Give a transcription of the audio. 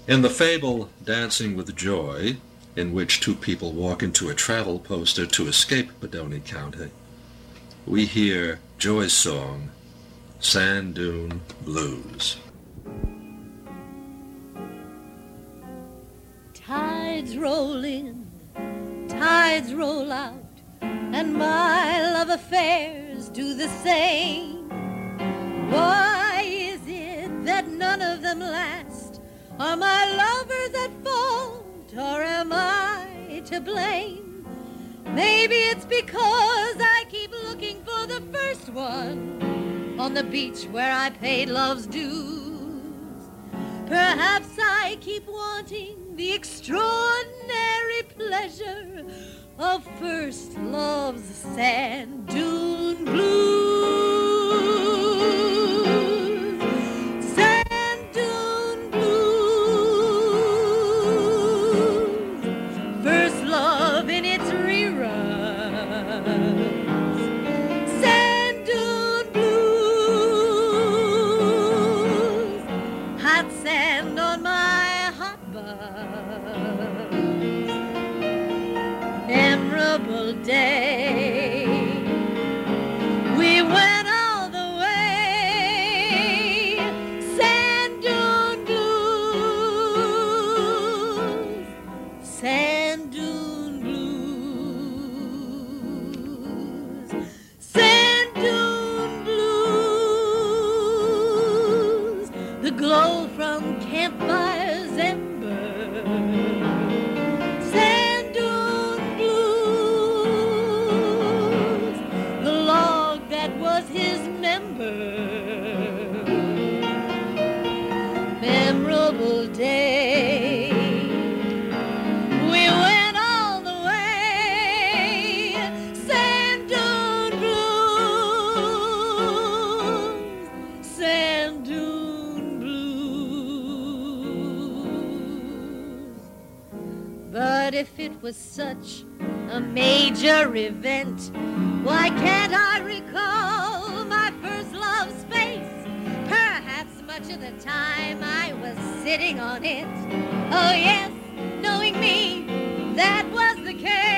In the fable Dancing with Joy, in which two people walk into a travel poster to escape Bodoni County, we hear Joy's song, Sand Dune Blues. Tides roll in, tides roll out, and my love affairs do the same. Why is it that none of them last? Are my lovers at fault, or am I to blame? Maybe it's because I keep looking for the first one on the beach where I paid love's dues. Perhaps I keep wanting the extraordinary pleasure of first love's sand dune blues. Sand dune blues. First love in its reruns. Sand dune blues. Hot sand on my hot bus. Memorable day. We went all the way. Sand dune blues. Sand dune blues. Sand dune blues. The glow from campfires ember. Sand dune blues. The log that was his member. Memorable day. We went all the way. Sand dune blues. Sand dune blues. But if it was such a major event, why can't I recall my first love's face? Perhaps much of the time I was sitting on it. Oh yes, knowing me, that was the case.